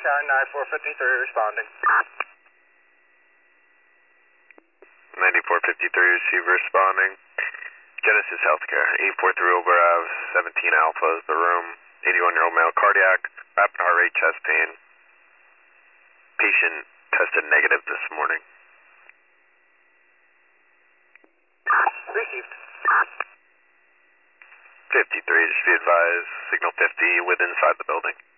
9453 responding. 9453 receiver responding. Genesis Healthcare, 843 Wilbur Ave, 17 Alpha is the room. 81-year-old male, cardiac, rapid heart rate, chest pain. Patient tested negative this morning. Received. 53, just be advised, signal 50 with inside the building.